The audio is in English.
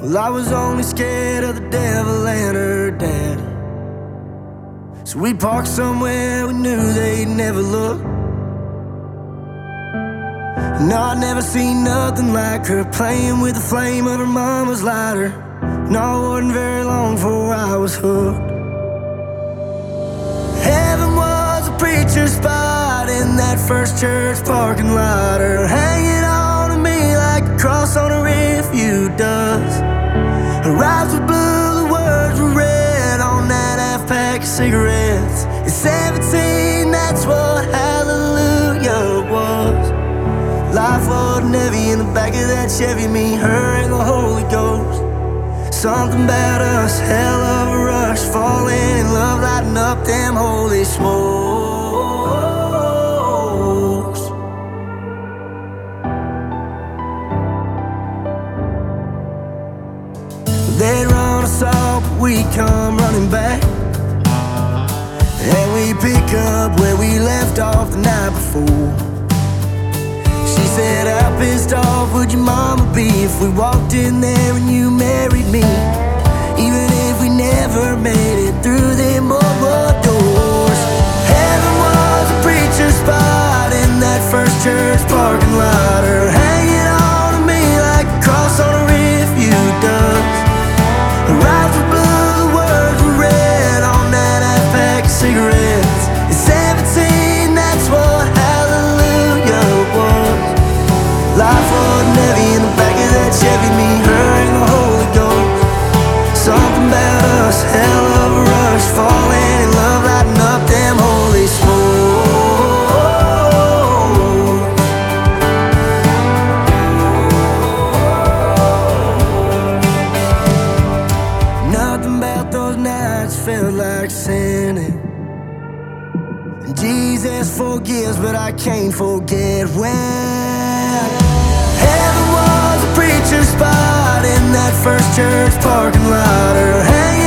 Well, I was only scared of the devil and her dad. So we parked somewhere we knew they'd never look. No, I'd never seen nothing like her, playing with the flame of her mama's lighter. No, it wasn't very long before I was hooked. Heaven was a preacher's spot in that first church parking lot, her hanging on to me like a cross on a refuge does. Her eyes were blue, the words were red on that half pack of cigarettes. At 17, that's what hallelujah was. Life wasn't heavy in the back of that Chevy, me, her, and the Holy Ghost. Something about us, hell of a rush, falling in love, lighting up them holy smokes. They'd run us off, but we come running back, and we pick up where we left off the night before. She said, how pissed off would your mama be if we walked in there and you married me? Even if we never made it through them boardwalk doors. Heaven was a preacher's spot in that first church parking lot, her hanging on to me like a cross on a refuge does. Her eyes were blue, the words were red on that half pack of cigarettes. At 17, that's what hallelujah was. Life wasn't heavy in the back of that Chevy, me, her, and the Holy Ghost. Something about us, hell of a rush, falling in love, lighting up them holy smokes. Nothing about those nights felt like sinning. Jesus forgives, but I can't forget when heaven was a preacher's spot in that first church parking lot, her hanging